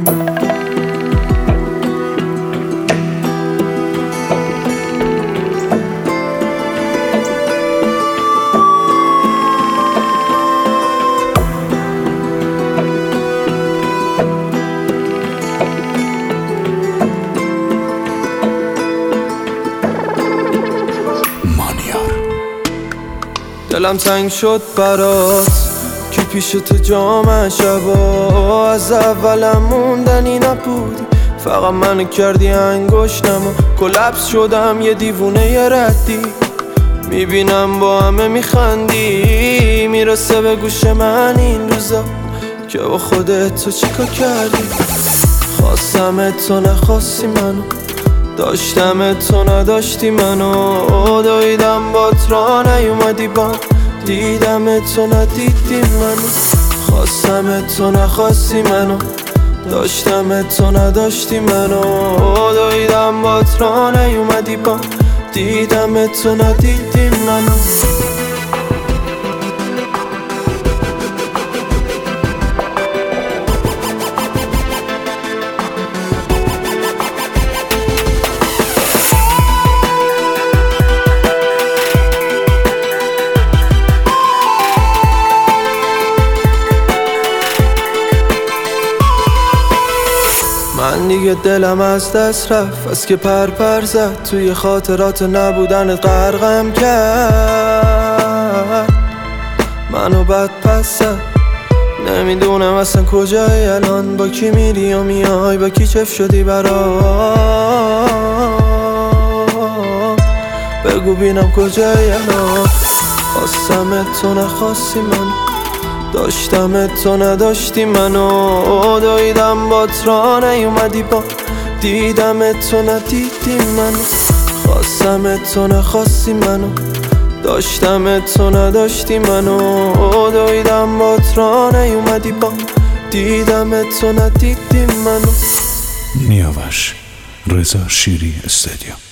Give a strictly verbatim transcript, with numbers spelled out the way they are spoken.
دلم تنگ شد برات که پیش تو جام شبا، از اولم موندنی نبودی، فقط منو کردی انگشتم و کلپس شدم یه دیوونه یه ردی. میبینم با همه میخندی، میرسه به گوش من این روزا که با خودت تو چیکار کردی. خواستم تو نخواستی منو، داشتم تو نداشتی منو، دویدم بات را نیومدی بام، دیدم تو ندیدی منو. خواستم تو نخواستی منو، داشتم تو نداشتی منو، دویدم بات را نیومدی بام، دیدم تو ندیدی منو. من دیگه دلم از دست رفت، از که پر پر زد توی خاطرات نبودن غرقم کرد منو بد پس زد. نمیدونم اصلا کجایی الان، با کی میری و میای، با کی چف شدی برام، بگو بینم کجایی الان. خواستم تو نخواستی من، داشتم تو نداشتی منو، دویدم بات را نیومدی با، دیدم تو ندیدی منو. خواستم تو نخواستی منو، داشتم تو نداشتی منو، دویدم بات را نیومدی با، دیدم تو ندیدی منو. نیاوش رضا شیری استودیو.